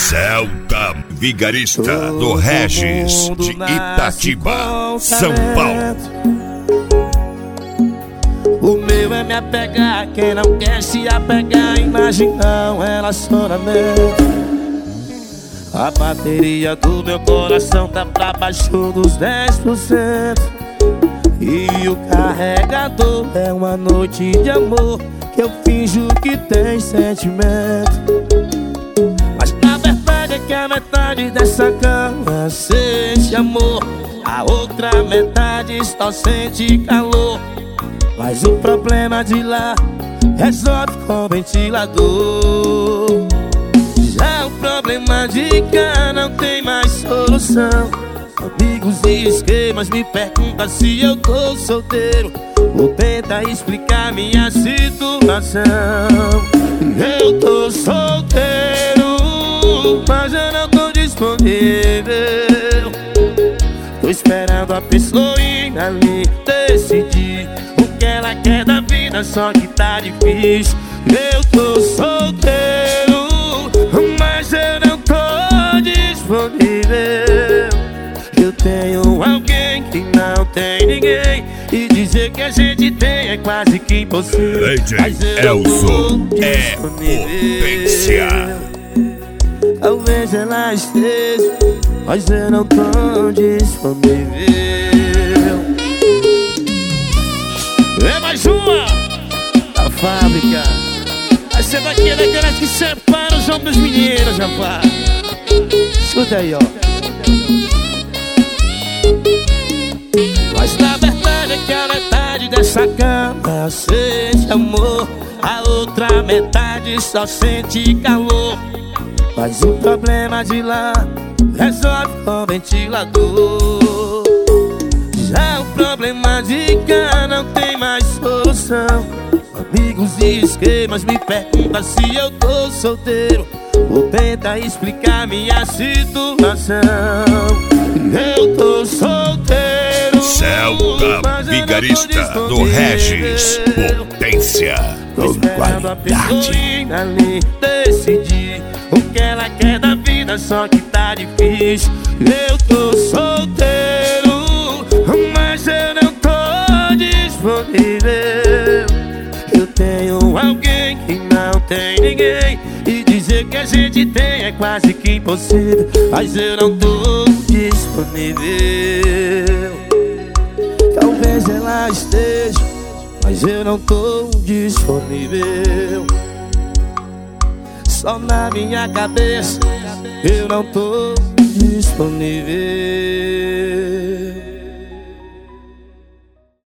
Celta Vigarista do Regis de Itatiba, São Paulo. O meu é me apegar, quem não quer se apegar, imaginar um relacionamento. A bateria do meu coração tá pra baixo dos 10%. E o carregador é uma noite de amor que eu finjo que tem sentimento. Mas na verdade é que a metade dessa cama sente amor, a outra metade só sente calor. Mas o problema de lá resolve com ventilador. Já o problema de cá não tem mais solução. Amigos e esquemas me perguntam se eu tô solteiro ou tenta explicar minha situação. Eu tô solteiro, mas eu não tô disponível. Tô esperando a pessoa ali decidir o que ela quer da vida, só que tá difícil. Eu tô solteiro, mas eu não tô disponível. Eu tenho alguém que não tem ninguém, e dizer que a gente tem é quase que impossível. Mas eu Elzo é potência. Talvez ela esteja, mas eu não tô disponível. É mais uma da fábrica. Essa daqui é daquelas que separa os homens dos meninos, rapaz. Escuta aí, ó. Mas na verdade é que a metade dessa cama sente amor, a outra metade só sente calor. Mas o problema de lá resolve com ventilador. Já o problema de cá não tem mais solução. Amigos e esquemas me perguntam se eu tô solteiro ou tenta explicar minha situação. Eu tô solteiro, Celta Vigarista do Regis, potência com qualidade. Ali decidir o que ela quer da vida, só que tá difícil. Eu tô solteiro, mas eu não tô disponível. Eu tenho alguém que não tem ninguém, e dizer que a gente tem é quase que impossível. Mas eu não tô disponível. Talvez ela esteja, mas eu não tô disponível. Só na minha cabeça eu não tô disponível.